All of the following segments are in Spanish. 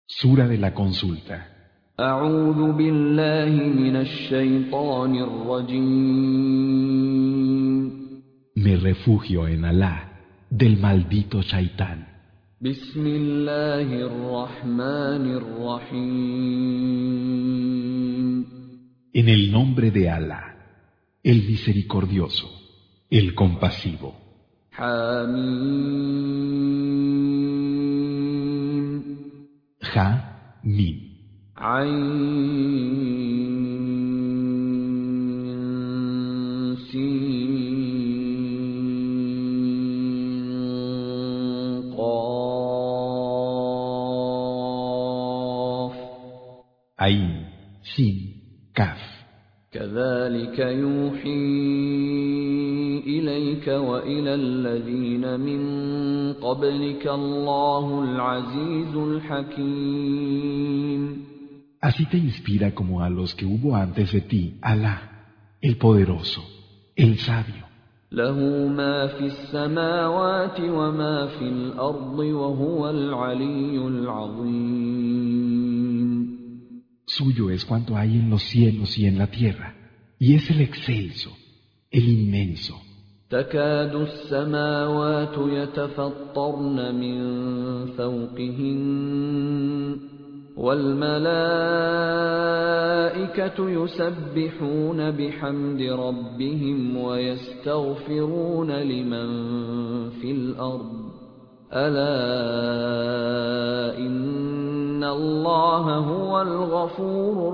Sura de la consulta. أعوذ بالله من الشيطان الرجيم. Me refugio en Alá del maldito Shaitán. بسم الله الرحمن الرحيم. En el nombre de Alá, el misericordioso, el compasivo. حميم. Ja, Mim. عين سين قاف. Ain, Sin, Kaf. كذلك يوحي إليك وإلى الذين من قبلك الله العزيز الحكيم. Así te inspira como a los que hubo antes de ti, Alá, el poderoso, el sabio. له ما في السماوات وما في الأرض وهو العلي العظيم. Suyo es cuanto hay en los cielos y en la tierra, y es el excelso, el inmenso. تكاد السماوات يتفطرن من فوقهن والملائكة يسبحون بحمد ربهم ويستغفرون لمن في الأرض ألا إن الله هو الغفور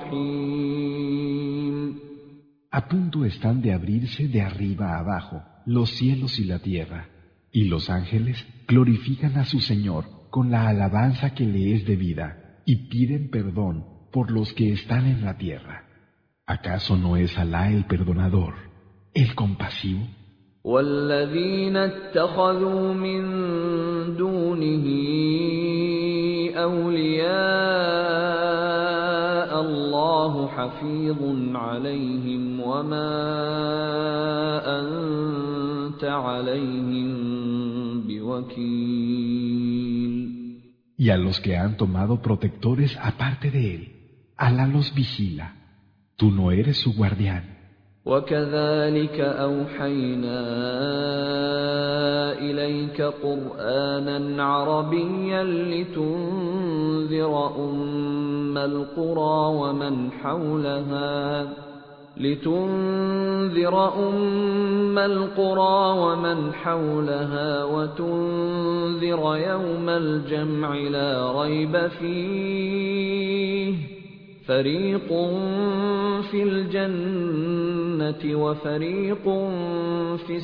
الرحيم. A punto están de abrirse de arriba a abajo los cielos y la tierra, y los ángeles glorifican a su Señor con la alabanza que le es debida, y piden perdón por los que están en la tierra. ¿Acaso no es Alá el perdonador, el compasivo? والذين اتخذوا من دونه أولياء الله حفيظ عليهم وما أنت عليهم بوكيل. Y a los que han tomado protectores aparte de él, Alá los vigila. Tú no eres su guardián. وكذلك أوحينا إليك قرآنا عربيا لتنذر أم القرى ومن حولها وتنذر يوم الجمع لا ريب فيه فريق في الجنة وفريق في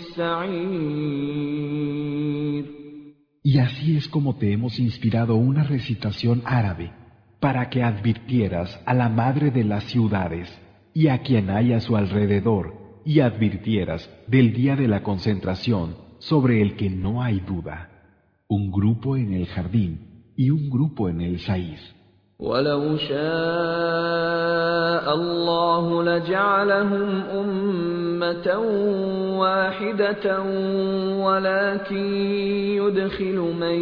السعير. Y así es como te hemos inspirado una recitación árabe para que advirtieras a la madre de las ciudades y a quien hay a su alrededor y advirtieras del día de la concentración sobre el que no hay duda, un grupo en el jardín y un grupo en el saíz. ولو شاء الله لجعلهم أمة واحدة ولكن يدخل من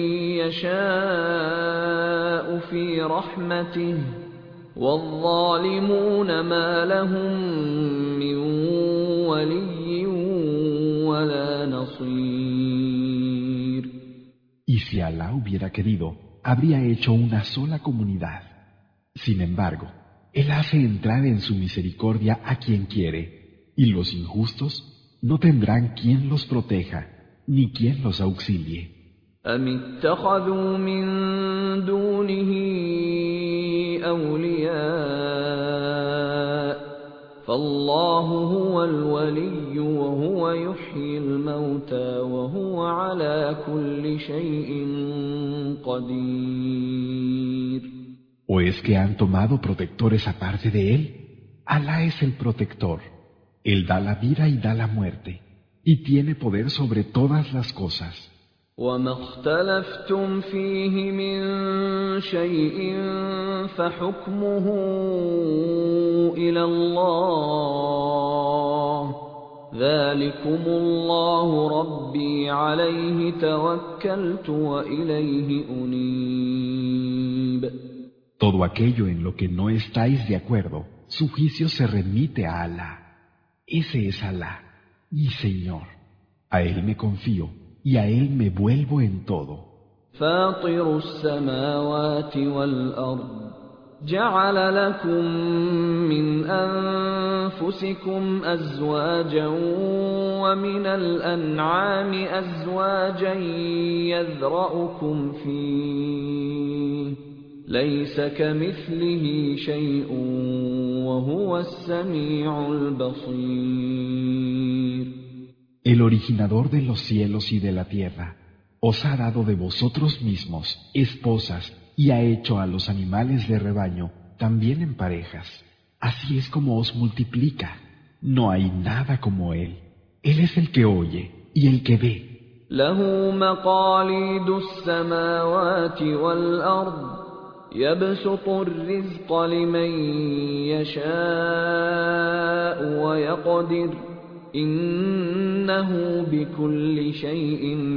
يشاء في رحمته والظالمون ما لهم من ولي ولا نصير. Y si Alá hubiera querido, habría hecho una sola comunidad. Sin embargo, Él hace entrar en su misericordia a quien quiere, y los injustos no tendrán quien los proteja, ni quien los auxilie. أم اتخذوا من دونه أولياء فالله هو الولي وهو يحيي الموتى وهو على كل شيء قدير. ¿O es que han tomado protectores aparte de Él? Alá es el protector. Él da la vida y da la muerte, y tiene poder sobre todas las cosas. وما اختلفتم فيه من شيء فحكمه إلى الله ذلكم الله ربي عليه توكلت وإليه أنيب. Todo aquello en lo que no estáis de acuerdo, su juicio se remite a Alá. Ese es Alá, mi Señor. A Él me confío y a Él me vuelvo en todo. فاطر السماوات والأرض جعل لكم من أنفسكم أزواجا ومن الأنعام أزواجا يذرأكم فيه ليس كمثله شيء وهو السميع البصير. El originador de los cielos y de la tierra os ha dado de vosotros mismos esposas y ha hecho a los animales de rebaño también en parejas. Así es como os multiplica. No hay nada como Él. Él es el que oye y el que ve. له مقاليد السماوات والأرض يبسط الرزق لمن يشاء ويقدر إنه بكل شيء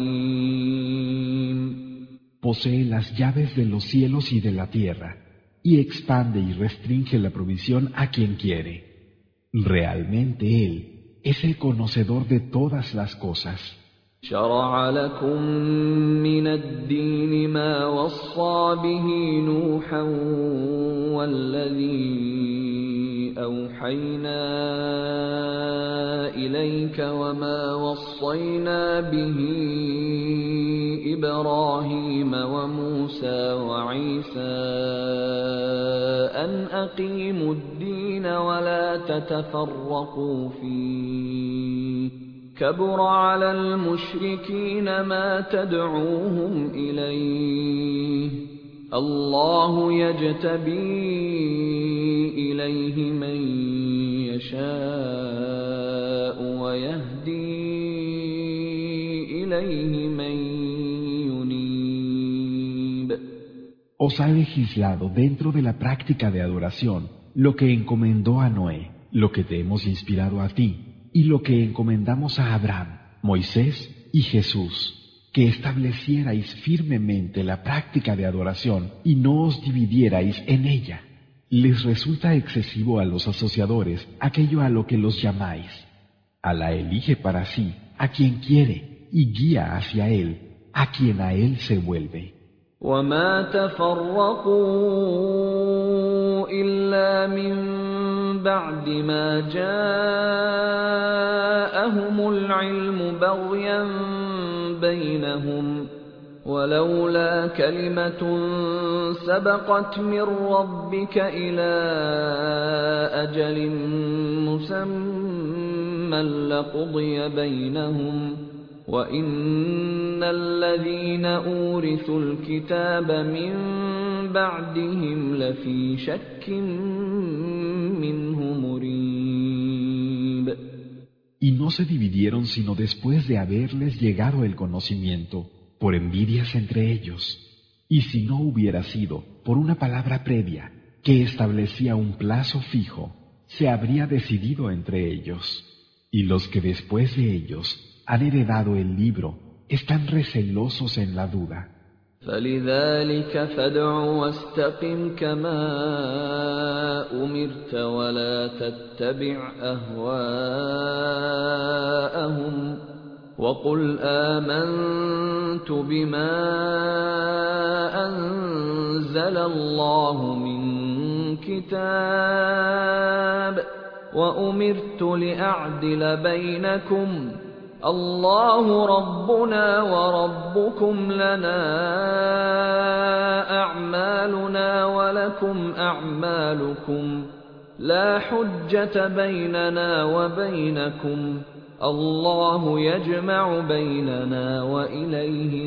عليم. Posee las llaves de los cielos y de la tierra, y expande y restringe la provisión a quien quiere. Realmente Él es el conocedor de todas las cosas. شرع لكم من الدين ما وصى به نوحا والذي أوحينا إليك وما وصينا به إبراهيم وموسى وعيسى أن أقيموا الدين ولا تتفرقوا فيه كبر على المشركين ما تدعوهم إليه الله يجتبي إليه من يشاء ويهدي إليه من ينيب. Os ha legislado dentro de la práctica de adoración lo que encomendó a Noé, lo que te hemos inspirado a ti, y lo que encomendamos a Abraham, Moisés y Jesús, que establecierais firmemente la práctica de adoración y no os dividierais en ella. Les resulta excesivo a los asociadores aquello a lo que los llamáis. Alá elige para sí a quien quiere y guía hacia él a quien a él se vuelve. وما تفرقوا إلا من بعد ما جاءهم العلم بغيا بينهم ولولا كلمة سبقت من ربك إلى أجل مسمى لقضي بينهم وَإِنَّ الَّذِينَ أُورِثُوا الْكِتَابَ مِنْ بَعْدِهِمْ لَفِي شَكٍّ مِّنْهُ مُرِيبٍ. Y no se dividieron sino después de haberles llegado el conocimiento, por envidias entre ellos. Y si no hubiera sido por una palabra previa que establecía un plazo fijo, se habría decidido entre ellos. Y los que después de ellos han heredado el libro, están recelosos en la duda. فَلِذَلِكَ فَادْعُ وَاسْتَقِمْ كَمَا أُمِرْتَ وَلَا تَتَّبِعْ أَهْوَاءَهُمْ وَقُلْ آمَنْتُ بِمَا أَنزَلَ اللَّهُ مِنْ كِتَابٍ وَأُمِرْتُ لِأَعْدِلَ بَيْنَكُمْ الله ربنا وربكم لنا أعمالنا ولكم أعمالكم لا حجة بيننا وبينكم الله يجمع بيننا وإليه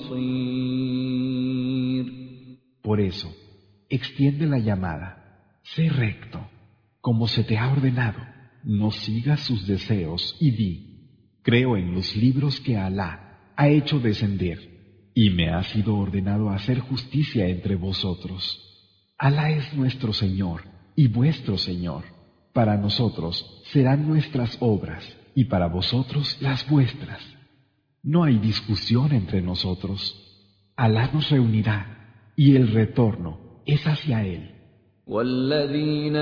المصير. Por eso, extiende la llamada, sé recto, como se te ha ordenado, no sigas sus deseos y di: creo en los libros que Alá ha hecho descender, y me ha sido ordenado hacer justicia entre vosotros. Alá es nuestro Señor y vuestro Señor. Para nosotros serán nuestras obras y para vosotros las vuestras. No hay discusión entre nosotros. Alá nos reunirá y el retorno es hacia Él. والذين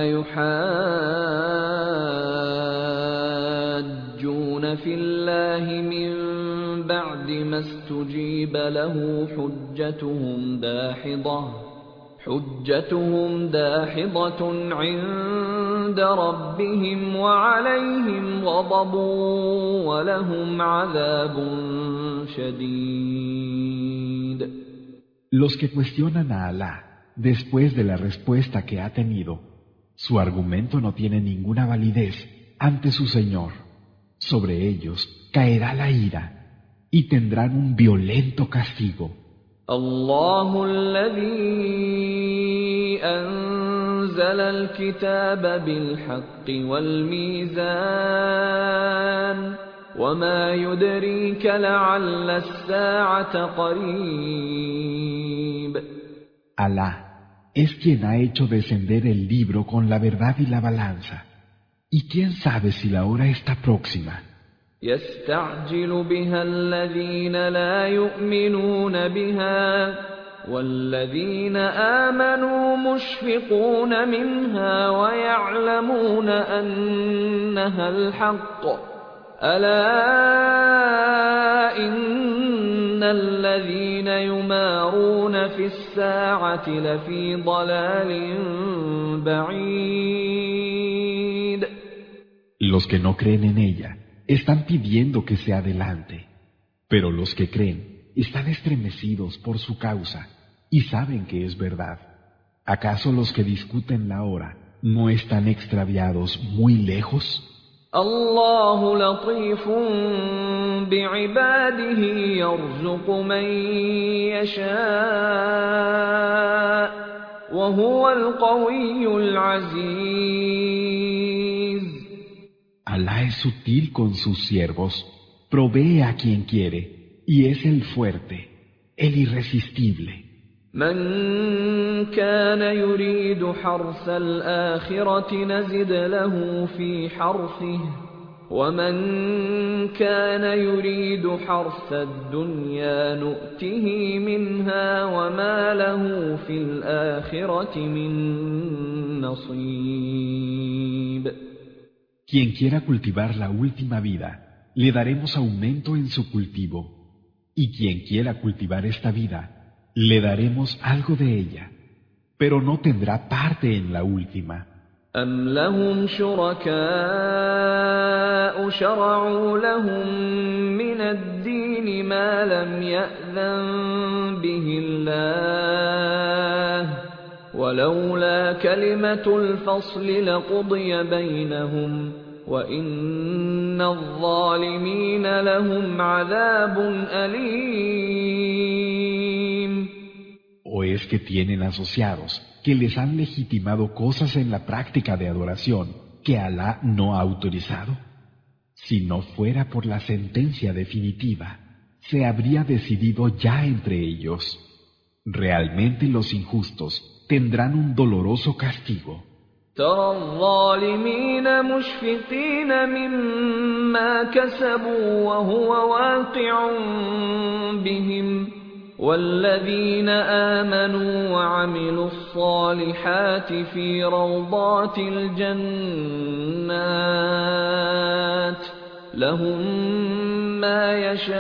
يحاجون في الله من بعد ما استجيب له حجتهم داحضة عند ربهم وعليهم غضب ولهم عذاب شديد. Los que cuestionan a Alá después de la respuesta que ha tenido, su argumento no tiene ninguna validez ante su Señor. Sobre ellos caerá la ira y tendrán un violento castigo. الله الذي أنزل الكتاب بالحق والميزان وما يدريك لعل الساعة قريب. Alá es quien ha hecho descender el libro con la verdad y la balanza. ¿Y quién sabe si la hora está próxima? يستعجل بها الذين لا يؤمنون بها والذين آمنوا مشفقون منها ويعلمون أنها الحق ألا إن الذين يمارون في الساعة لفي ضلال بعيد. Los que no creen en ella están pidiendo que se adelante, pero los que creen están estremecidos por su causa y saben que es verdad. ¿Acaso los que discuten la hora no están extraviados muy lejos? الله لطيف بعباده يرزق من يشاء وهو القوي العزيز. Alá es sutil con sus siervos, provee a quien quiere, y es el fuerte, el irresistible. من كان يريد حرث الآخرة نزد له في حرثه ومن كان يريد حرث الدنيا نؤته منها وما له في الآخرة من نصيب. Quien quiera cultivar la última vida, le daremos aumento en su cultivo, y quien quiera cultivar esta vida, le daremos algo de ella, pero no tendrá parte en la última. أم لهم شركاء شرعوا لهم من الدين ما لم يأذن به الله ولولا كلمة الفصل لقضي بينهم وإن الظالمين لهم عذاب أليم. ¿O es que tienen asociados que les han legitimado cosas en la práctica de adoración que Alá no ha autorizado? Si no fuera por la sentencia definitiva, se habría decidido ya entre ellos. Realmente los injustos tendrán un doloroso castigo. ترى الظالمين مشفقين مما كسبوا وهو واقع بهم والذين آمنوا وعملوا الصالحات في روضات الجنات لهم ما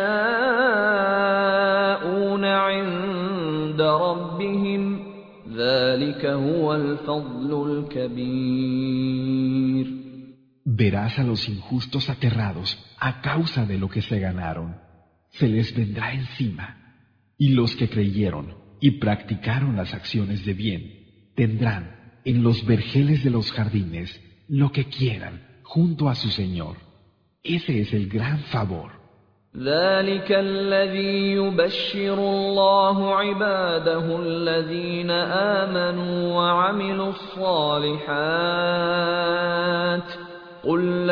يشاءون عند ربهم ذلك هو الفضل الكبير. Verás a los injustos aterrados a causa de lo que se ganaron. Se les vendrá encima. Y los que creyeron y practicaron las acciones de bien tendrán en los vergeles de los jardines lo que quieran junto a su Señor. Ese es el gran favor. ذلك الذي يبشر الله عباده الذين آمنوا وعملوا الصالحات قل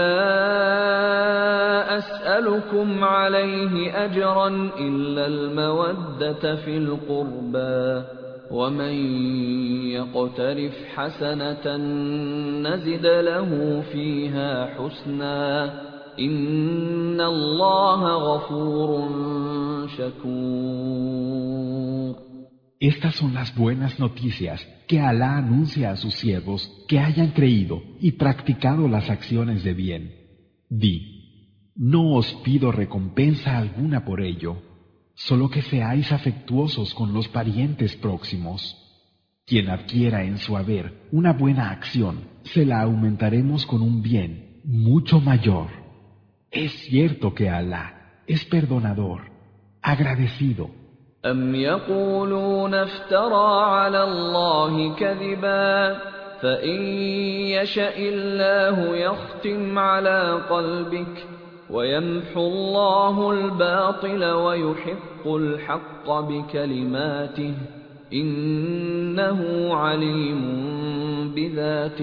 لا أسألكم عليه أجرا إلا المودة في القربى ومن يقترف حسنة نزد له فيها حسنا إن الله غفور شكور. Estas son las buenas noticias que Alá anuncia a sus siervos que hayan creído y practicado las acciones de bien. Di, no os pido recompensa alguna por ello, solo que seáis afectuosos con los parientes próximos. Quien adquiera en su haber una buena acción, se la aumentaremos con un bien mucho mayor. Es cierto que Alá es perdonador, agradecido. أم يقولون افترى على الله كذبا فإن يشأ الله يختم على قلبك ويمحو الله الباطل ويحق الحق بكلماته إنه عليم بذات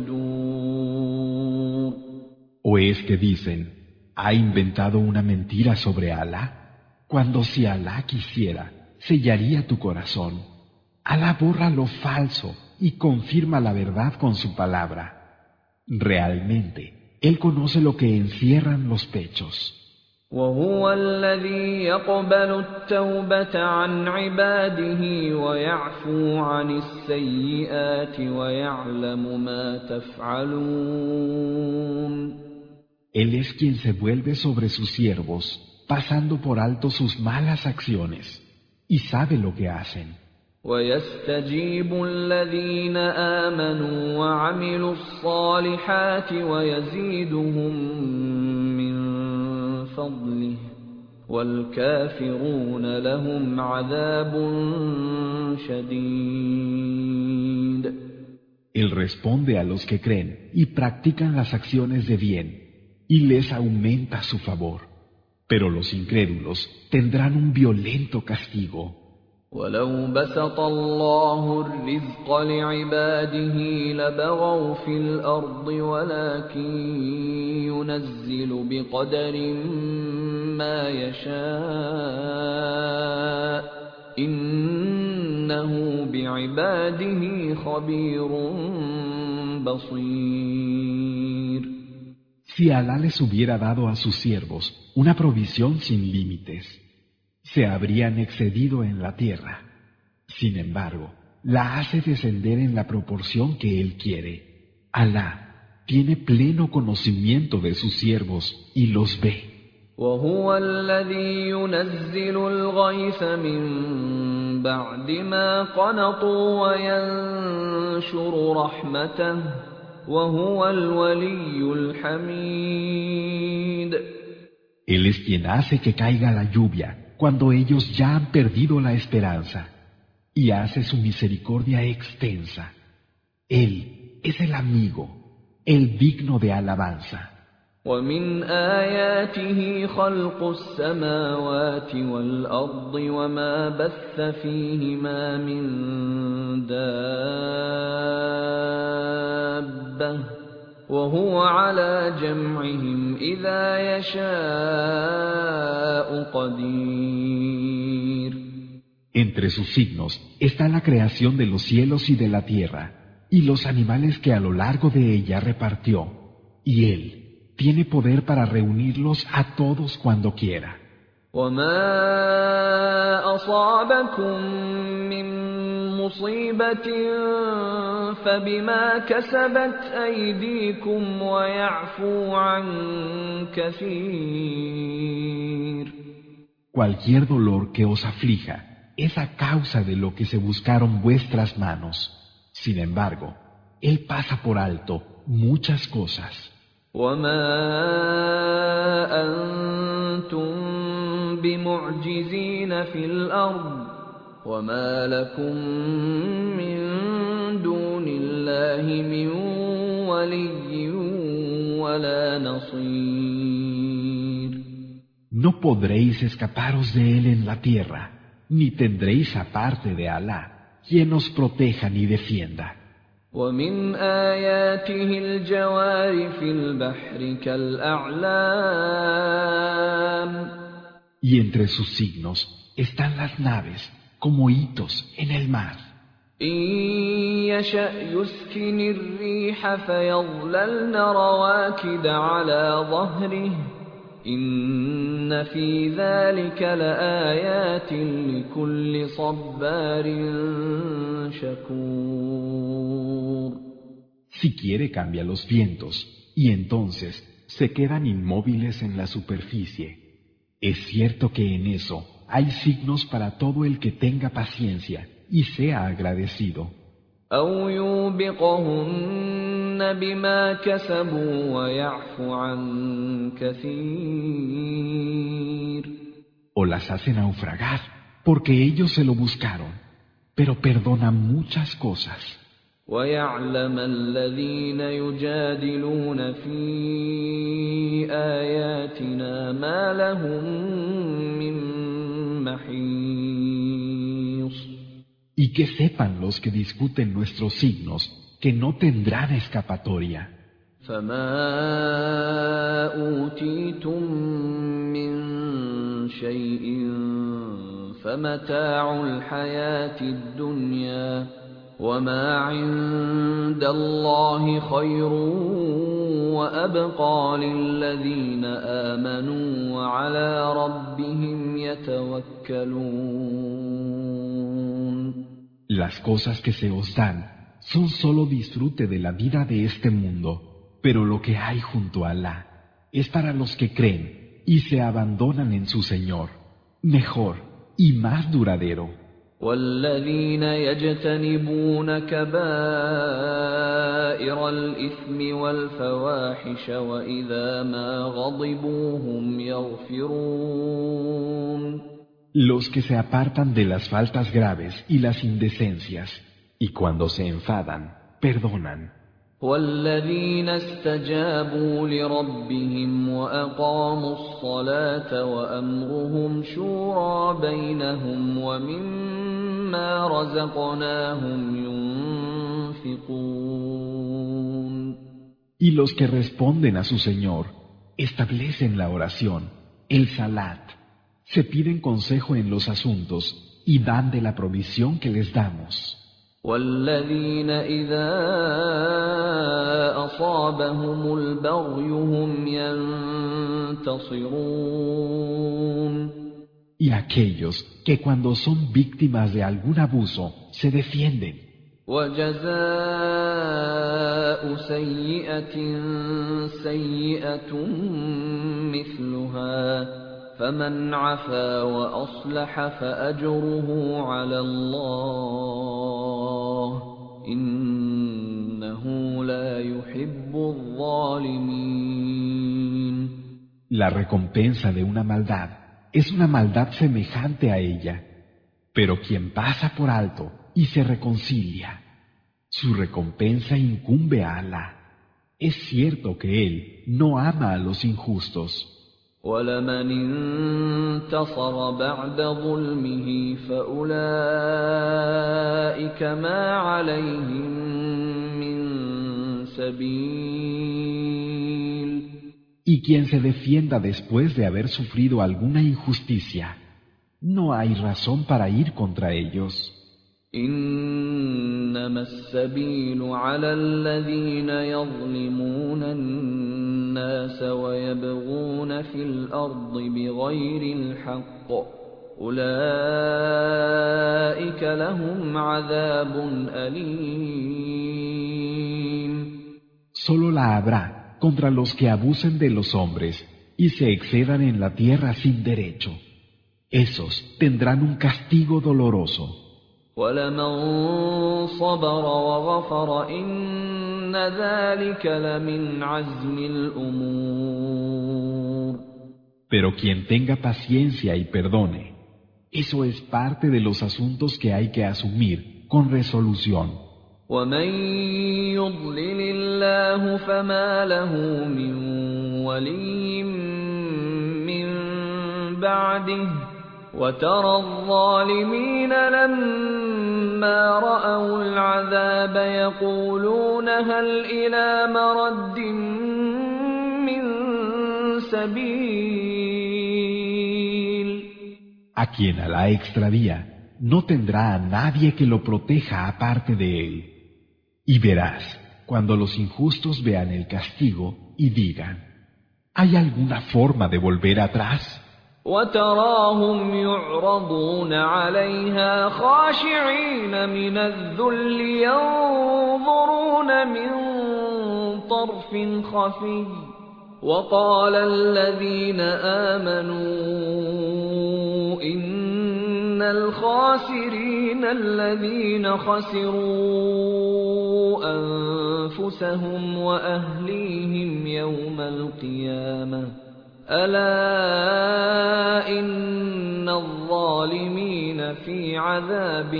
الصدور. ¿O es que dicen, ha inventado una mentira sobre Alá? Cuando si Alá quisiera, sellaría tu corazón. Alá borra lo falso y confirma la verdad con su palabra. Realmente, Él conoce lo que encierran los pechos. وهو الذي يقبل التوبة عن عباده ويعفو عن السيئات ويعلم ما تفعلون. Él es quien se vuelve sobre sus siervos, pasando por alto sus malas acciones, y sabe lo que hacen. ويستجيب الذين آمنوا وعملوا الصالحات ويزيدهم من فضله والكافرون لهم عذاب شديد. Él responde a los que creen y practican las acciones de bien, y les aumenta su favor. Pero los incrédulos tendrán un violento castigo. ولو بسط الله الرزق لعباده لبغوا في الأرض ولكن ينزل بقدر ما يشاء إنه بعباده خبير بصير. Si Alá les hubiera dado a sus siervos una provisión sin límites, se habrían excedido en la tierra. Sin embargo, la hace descender en la proporción que Él quiere. Alá tiene pleno conocimiento de sus siervos y los ve. وهو الذي ينزل الغيث من بعد ما قنطوا وينشر رحمته وهو الولي الحميد. Él es quien hace que caiga la lluvia cuando ellos ya han perdido la esperanza, y hace su misericordia extensa. Él es el amigo, el digno de alabanza. ومن آياته خلق السماوات والأرض وما بث فيهما من دابة وهو على جمعهم إذا يشاء قدير. Entre sus signos está la creación de los cielos y de la tierra, y los animales que a lo largo de ella repartió, y Él tiene poder para reunirlos a todos cuando quiera. وما أصابكم من مصيبة فبما كسبت أيديكم ويعفو عن كثير. Cualquier dolor que os aflija es a causa de lo que se buscaron vuestras manos. Sin embargo, Él pasa por alto muchas cosas. وما أنتم بمعجزين في الأرض وما لكم من دون الله من ولي ولا نصير. No podréis escaparos de Él en la tierra, ni tendréis aparte de Alá quien os proteja ni defienda. ومن آياته الجوار في البحر كالأعلام. Y entre sus signos están las naves como hitos en el mar. إن يشأ يسكن الريح فيظللن رواكد على ظهره إن في ذلك لآيات لكل صبار شكور. Si quiere cambia los vientos, y entonces se quedan inmóviles en la superficie. Es cierto que en eso hay signos para todo el que tenga paciencia y sea agradecido. أو يوبقهن بما كسبوا ويعفو عن كثير. O las hace naufragar, porque ellos se lo buscaron, pero perdona muchas cosas. ويعلم الذين يجادلون في آياتنا ما لهم من محيص. Y que sepan los que discuten nuestros signos que no tendrán escapatoria. فما أوتيتم من شيء فمتاع الحياة الدنيا وما عند الله خير وأبقى للذين آمنوا وعلى ربهم يتوكلون. Las cosas que se os dan son solo disfrute de la vida de este mundo, pero lo que hay junto a Alá es para los que creen y se abandonan en su Señor, mejor y más duradero. والذين يجتنبون كبائر الإثم والفواحش وإذا ما غضبوا هم يغفرون. Los que se apartan de las faltas graves y las indecencias, y cuando se enfadan, perdonan. والذين استجابوا لربهم وأقاموا الصلاة وأمرهم شورى بينهم ومما رزقناهم ينفقون. Y los que responden a su Señor, establecen la oración, el salat, se piden consejo en los asuntos y dan de la provisión que les damos. والذين إذا أصابهم البغي هم ينتصرون. Y aquellos que cuando son víctimas de algún abuso se defienden. وجزاء سيئة سيئة مثلها فمن عفا وأصلح فأجره على الله إنه لا يحب الظالمين. La recompensa de una maldad es una maldad semejante a ella, pero quien pasa por alto y se reconcilia, su recompensa incumbe a Alá. Es cierto que Él no ama a los injustos. ولمن انتصر بعد ظلمه فأولئك ما عليهم من سبيل. Y quien se defienda después de haber sufrido alguna injusticia, no hay razón para ir contra ellos. إنما السبيل على الذين يظلمون الناس ويبغون في الأرض بغير الحق أولئك لهم عذاب أليم. Solo la habrá contra los que abusen de los hombres y se excedan en la tierra sin derecho. Esos tendrán un castigo doloroso. وَلَمَنْ صَبَرَ وَغَفَرَ إِنَّ ذَلِكَ لَمِنْ عَزْمِ الْأُمُورِ. Pero quien tenga paciencia y perdone, eso es parte de los asuntos que hay que asumir con resolución. وَمَنْ يُضْلِلِ اللَّهُ فَمَا لَهُ مِنْ وَلِيٍّ مِّنْ بَعْدِهِ وَتَرَى الظَّالِمِينَ لَمَّا رَأَوُا الْعَذَابَ يَقُولُونَ هَلْ إِلَى مَرَدٍّ مِّن سَبِيلٍ. A quien Alá extravía, no tendrá a nadie que lo proteja aparte de él. Y verás, cuando los injustos vean el castigo y digan: ¿Hay alguna forma de volver atrás? وتراهم يعرضون عليها خاشعين من الذل ينظرون من طرف خفي وقال الذين آمنوا إن الخاسرين الذين خسروا أنفسهم وأهليهم يوم القيامة ألا إن الظالمين في عذاب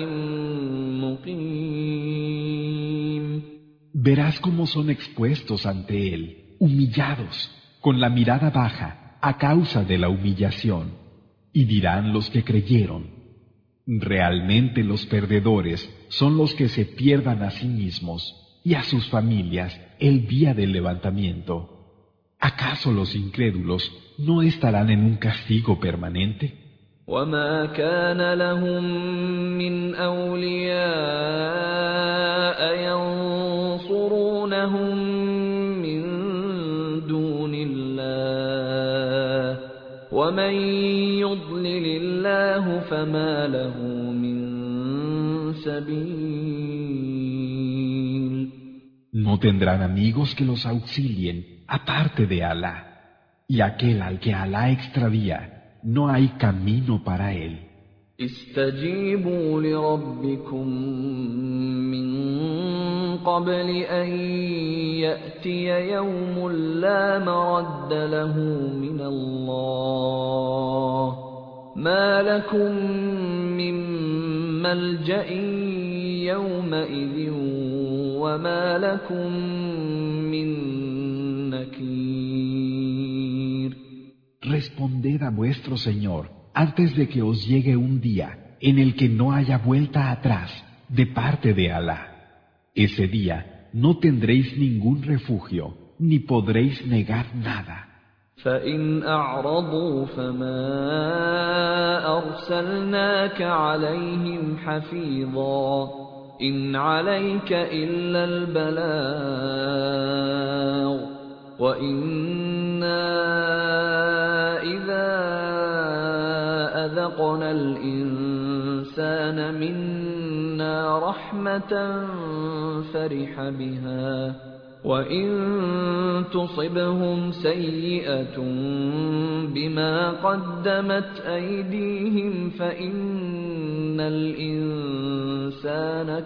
مقيم. Verás cómo son expuestos ante él, humillados, con la mirada baja, a causa de la humillación. Y dirán los que creyeron: realmente los perdedores son los que se pierdan a sí mismos y a sus familias el día del levantamiento. ¿Acaso los incrédulos no estarán en un castigo permanente? وما كان لهم من أولياء ينصرونهم من دون الله ومن يضلل الله فما له من سبيل. No tendrán amigos que los auxilien aparte de Alá, y aquel al que Alá extravía, no hay camino para él. استجيبوا لربكم من قبل أن يأتي يوم لا مرد له من الله ما لكم من ملجأ يومئذ وما لكم من نكير. Responded a vuestro Señor antes de que os llegue un día en el que no haya vuelta atrás de parte de Alá. Ese día no tendréis ningún refugio ni podréis negar nada. فإن أعرضوا فما أرسلناك عليهم حفيظا إن عليك إلا البلاغ وإنا إذا أذقنا الإنسان منا رحمة فرح بها وإن تصبهم سيئة بما قدمت أيديهم فإن الإنسان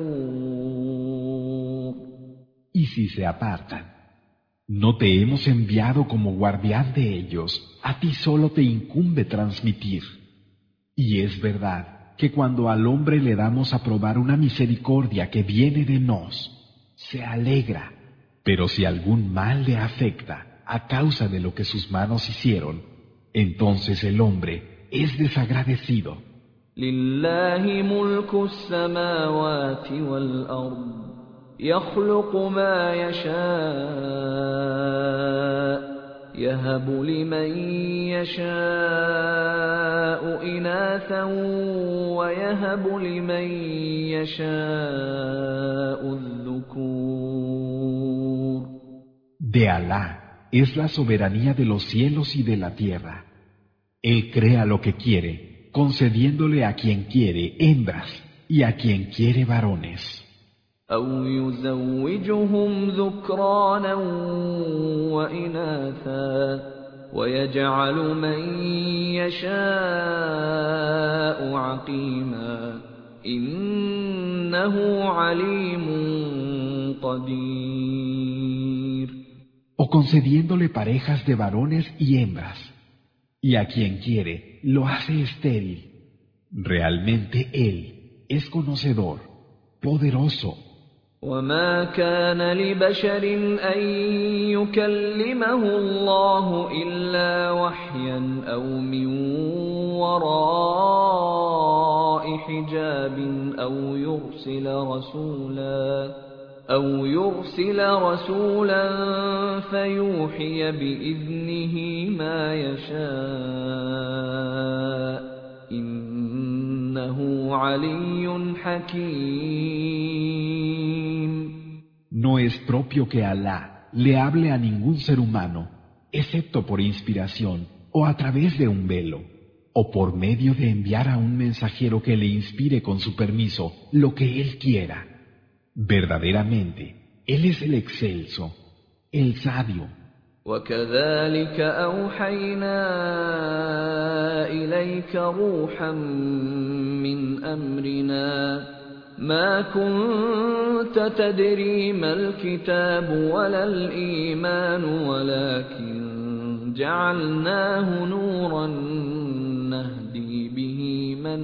كفور. Y si se apartan, no te hemos enviado como guardián de ellos, a ti solo te incumbe transmitir. Y es verdad que cuando al hombre le damos a probar una misericordia que viene de nos, se alegra. Pero si algún mal le afecta a causa de lo que sus manos hicieron, entonces el hombre es desagradecido. لله ملك السماوات والأرض يخلق ما يشاء يهب لمن يشاء إناثا ويهب لمن يشاء الذكور. De Alá es la soberanía de los cielos y de la tierra. Él crea lo que quiere, concediéndole a quien quiere hembras y a quien quiere varones. أو يزوجهم ذكرانا وإناثا ويجعل من يشاء عقيما إنه عليم قدير. O concediéndole parejas de varones y hembras, y a quien quiere lo hace estéril. Realmente Él es conocedor, poderoso. وما كان لبشر أن يكلمه الله إلا وحيا أو من وراء حجاب أو يرسل رسولا فيوحي بإذنه ما يشاء إنه علي حكيم. No es propio que Alá le hable a ningún ser humano, excepto por inspiración o a través de un velo, o por medio de enviar a un mensajero que le inspire con su permiso lo que él quiera. Verdaderamente, Él es el excelso, el sabio. وكذلك أوحينا إليك روحا من أمرنا ما كنت تدري ما الكتاب ولا الإيمان ولكن جعلناه نورا نهدي به من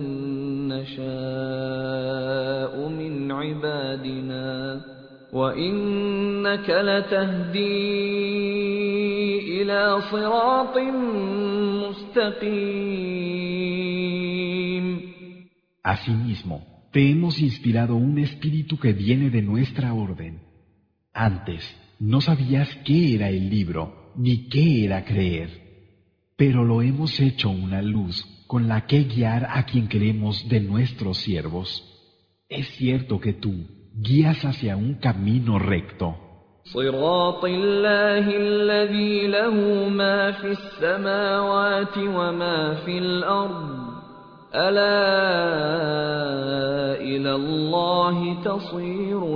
نشاء من عبادنا وإنك لتهدي إلى صراط مستقيم. Asimismo, te hemos inspirado un espíritu que viene de nuestra orden. Antes, no sabías qué era el libro, ni qué era creer. Pero lo hemos hecho una luz con la que guiar a quien queremos de nuestros siervos. Es cierto que tú guías hacia un camino recto. صراط الله الذي له ما في السماوات وما في الأرض ألا إلى الله تصير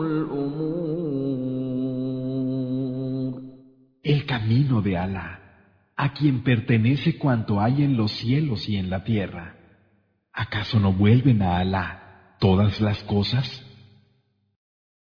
الأمور. El camino de Alá, a quien pertenece cuanto hay en los cielos y en la tierra. ¿Acaso no vuelven a Alá todas las cosas?